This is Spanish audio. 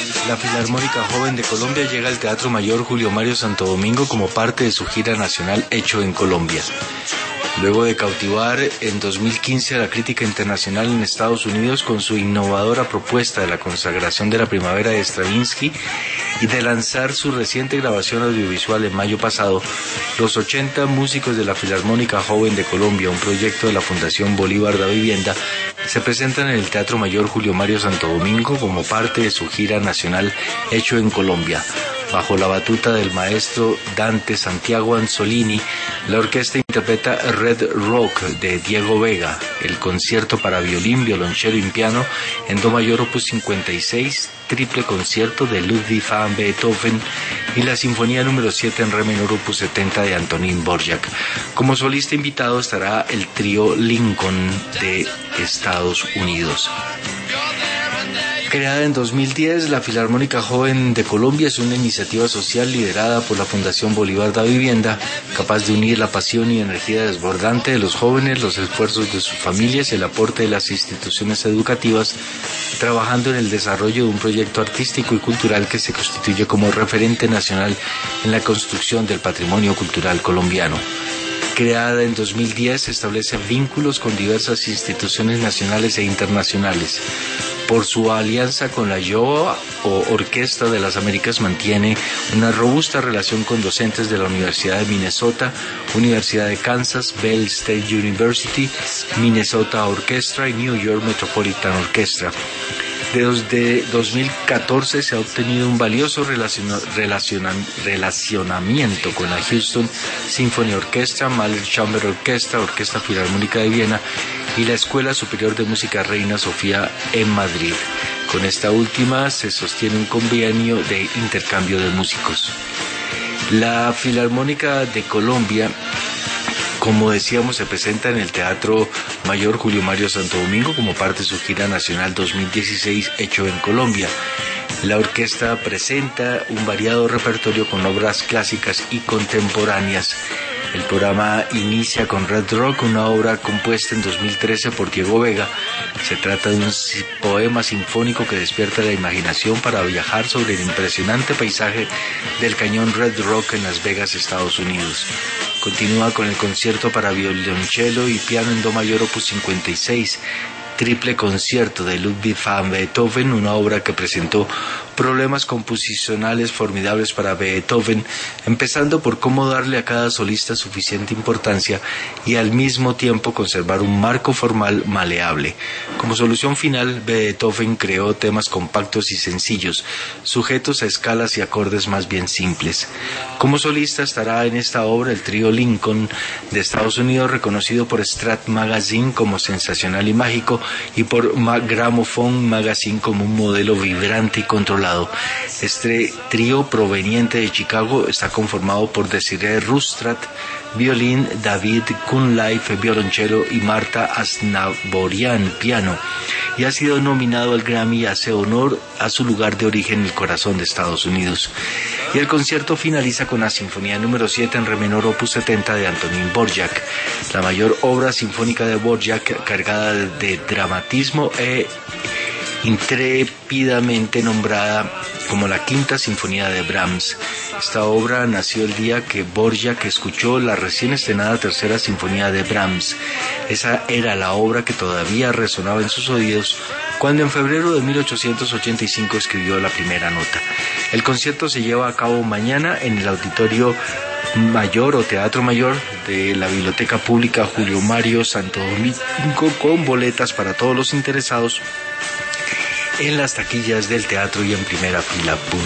La Filarmónica Joven de Colombia llega al Teatro Mayor Julio Mario Santo Domingo como parte de su gira nacional Hecho en Colombia. Luego de cautivar en 2015 a la crítica internacional en Estados Unidos con su innovadora propuesta de la consagración de la primavera de Stravinsky y de lanzar su reciente grabación audiovisual en mayo pasado, los 80 músicos de la Filarmónica Joven de Colombia, un proyecto de la Fundación Bolívar da Vivienda, se presentan en el Teatro Mayor Julio Mario Santo Domingo como parte de su gira nacional Hecho en Colombia. Bajo la batuta del maestro Dante Santiago Anzolini, la orquesta interpreta Red Rock de Diego Vega, el concierto para violín, violonchelo y piano en do mayor opus 56, triple concierto de Ludwig van Beethoven y la sinfonía número 7 en re menor opus 70 de Antonín Dvořák. Como solista invitado estará el trío Lincoln de Estados Unidos. Creada en 2010, la Filarmónica Joven de Colombia es una iniciativa social liderada por la Fundación Bolívar da Vivienda, capaz de unir la pasión y energía desbordante de los jóvenes, los esfuerzos de sus familias y el aporte de las instituciones educativas, trabajando en el desarrollo de un proyecto artístico y cultural que se constituye como referente nacional en la construcción del patrimonio cultural colombiano. Creada en 2010, establece vínculos con diversas instituciones nacionales e internacionales. Por su alianza con la Iowa o Orquesta de las Américas mantiene una robusta relación con docentes de la Universidad de Minnesota, Universidad de Kansas, Bell State University, Minnesota Orchestra y New York Metropolitan Orchestra. Desde 2014 se ha obtenido un valioso relacionamiento con la Houston Symphony Orchestra, Mahler Chamber Orchestra, Orquesta Filarmónica de Viena y la Escuela Superior de Música Reina Sofía en Madrid. Con esta última se sostiene un convenio de intercambio de músicos. La Filarmónica de Colombia, como decíamos, se presenta en el Teatro Mayor Julio Mario Santo Domingo como parte de su gira nacional 2016 Hecho en Colombia. La orquesta presenta un variado repertorio con obras clásicas y contemporáneas. El programa inicia con Red Rock, una obra compuesta en 2013 por Diego Vega. Se trata de un poema sinfónico que despierta la imaginación para viajar sobre el impresionante paisaje del cañón Red Rock en Las Vegas, Estados Unidos. Continúa con el concierto para violonchelo y piano en do mayor opus 56, triple concierto de Ludwig van Beethoven, una obra que presentó problemas composicionales formidables para Beethoven, empezando por cómo darle a cada solista suficiente importancia y al mismo tiempo conservar un marco formal maleable. Como solución final, Beethoven creó temas compactos y sencillos, sujetos a escalas y acordes más bien simples. Como solista estará en esta obra el trío Lincoln de Estados Unidos, reconocido por Strat Magazine como sensacional y mágico, y por Gramophone Magazine como un modelo vibrante y controlado. Este trío proveniente de Chicago está conformado por Desiree Rustrat, violín, David Kunleif, violonchelo y Marta Asnaborian, piano, y ha sido nominado al Grammy y hace honor a su lugar de origen en el corazón de Estados Unidos. Y el concierto finaliza con la Sinfonía número 7 en re menor opus 70 de Antonín Dvořák, la mayor obra sinfónica de Dvořák, cargada de dramatismo e intrépidamente nombrada como la Quinta Sinfonía de Brahms. Esta obra nació el día que Dvořák escuchó la recién estrenada Tercera Sinfonía de Brahms. Esa era la obra que todavía resonaba en sus oídos cuando en febrero de 1885 escribió la primera nota. El concierto se lleva a cabo mañana en el Auditorio Mayor o Teatro Mayor de la Biblioteca Pública Julio Mario Santo Domingo, con boletas para todos los interesados en las taquillas del teatro y en primera fila.